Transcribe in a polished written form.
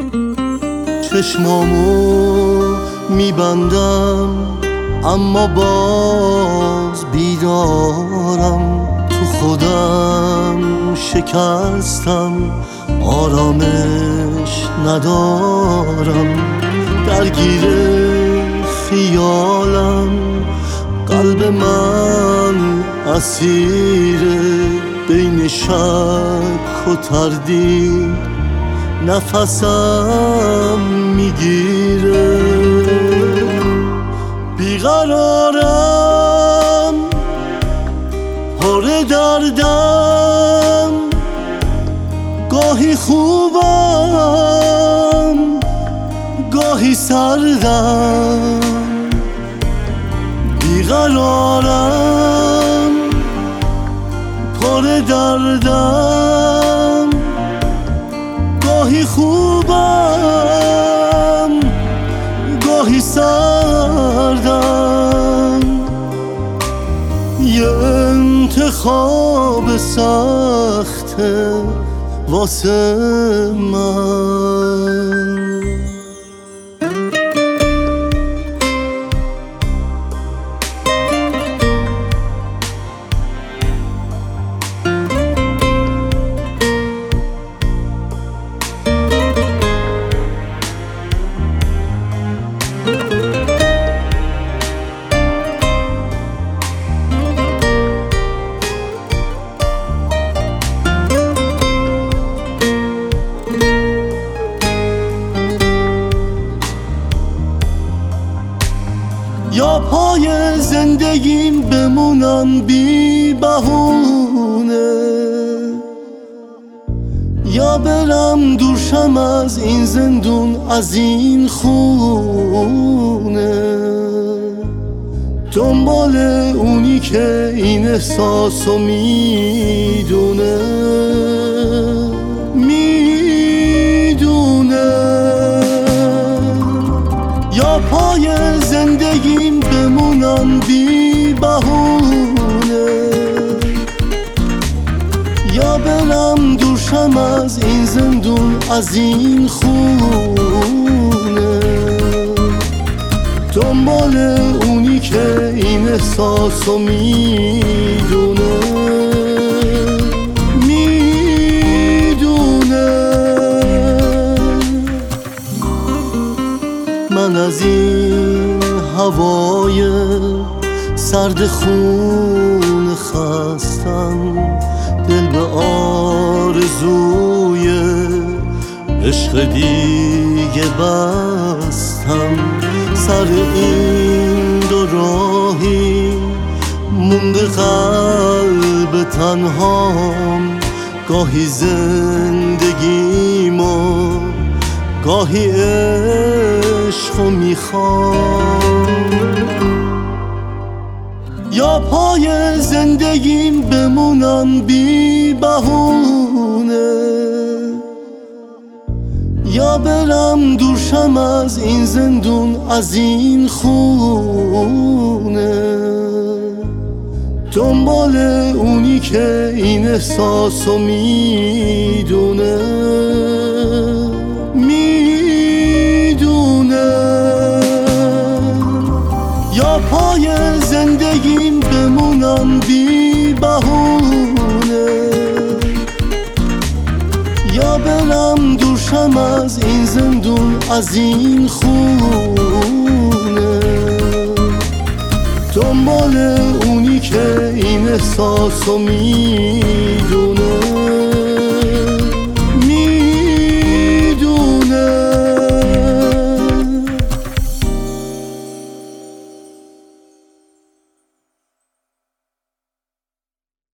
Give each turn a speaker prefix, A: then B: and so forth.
A: چشمامو میبندم اما باز بیدارم، تو خودم شکستم آرامش ندارم، درگیر خیالم قلب من اسیره، بین شک و تردید نفسم میگیره، بیقرارم پر دردم، گاهی خوبم گاهی سردم، بیقرارم پر دردم، گاهی خوبم گاهی سردم، یه انتخاب سخته واسه من. یا پای زندگیم بمونم بی بهونه، یا برم دورشم از این زندون از این خونه، دنبال اونی که این احساسو میدونه یا پای زندگیم بمونم بی بهونه، یا برم دورشم از این زندون از این خونه، دنبال اونی که این احساسو میدونه من از این هوای سرد خون خستم، دل به آرزوی عشق دیگه بستم، سر این دو راهی مونده قلب تنهام، گاهی زندگیمو گاهی عشقو میخوام، یا پای زندگیم بمونم بی بهونه، یا برم دورشم از این زندون از این خونه، دنبال اونی که این احساسو میدونه یا پای زندگیم بمونم بی بهونه، یا برم دورشم از این زندون از این خونه، دنبال اونی که این احساسو میدونه